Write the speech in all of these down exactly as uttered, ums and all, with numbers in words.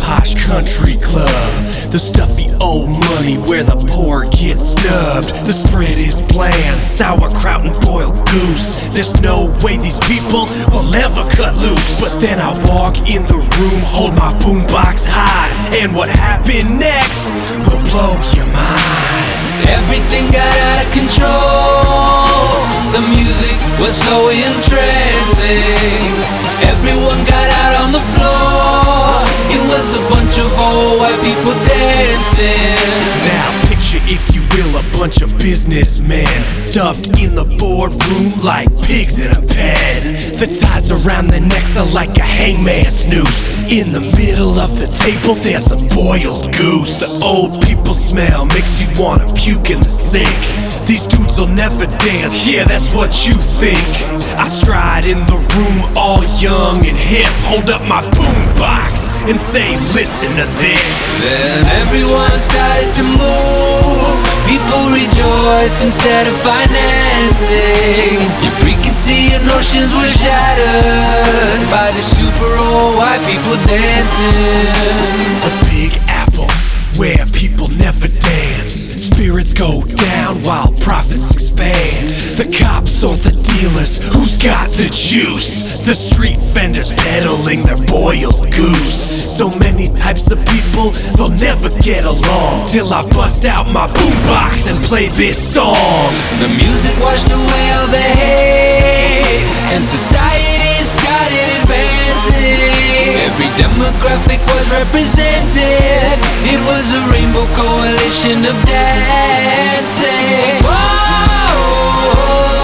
posh country club, the stuffy old money where the poor get snubbed. The spread is bland, sauerkraut and boiled goose. There's no way these people will ever cut loose. But then I walk in the room, hold my boombox high, and what happened next will blow your mind. Everything got out of control. The music was so entrancing. Everyone got out on the floor. It was a bunch of old white people dancing. Now picture, if you will, a bunch of businessmen stuffed in the boardroom like pigs in a pen. The ties around their necks are like a hangman's noose. In the middle of the table there's a boiled goose. The old people smell makes you wanna puke in the sink. These dudes will never dance, yeah, that's what you think. I stride in the room all young and hip, hold up my boombox and say, listen to this. Then everyone started to move. People rejoiced instead of financing. Your preconceived notions were shattered by the super old white people dancing. A big apple where people never dance. Spirits go down while profits expand. The cops or the dealers, who's got the juice? The street vendors peddling their boiled goose. So many types of people, they'll never get along till I bust out my boombox and play this song. The music washed away all the hate, and society started advancing. Every demographic was represented. It was a rainbow coalition of dancing. Whoa!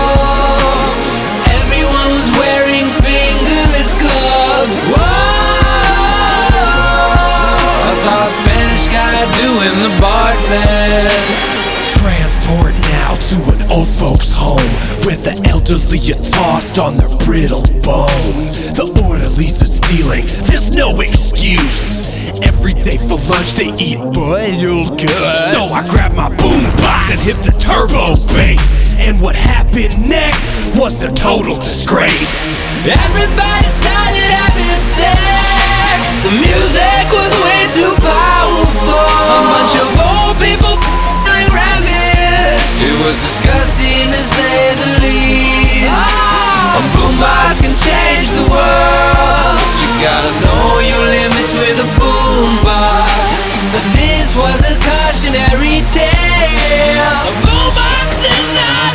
Everyone was wearing fingerless gloves. Whoa! I saw a Spanish guy doing the Bartman. Transport now to an old folks' home where the elderly are tossed on their brittle bones. The orderlies are stealing, there's no excuse. Every day for lunch they eat boiled goods. So I grabbed my boombox and hit the turbo bass. And what happened next was a total disgrace. Everybody started having sex. The music was way too powerful. A bunch of old people like rabbits. It was disgusting to say the least. Oh. A boombox can change the world. You gotta know your limits with a boombox. But this was a cautionary tale. A boombox is not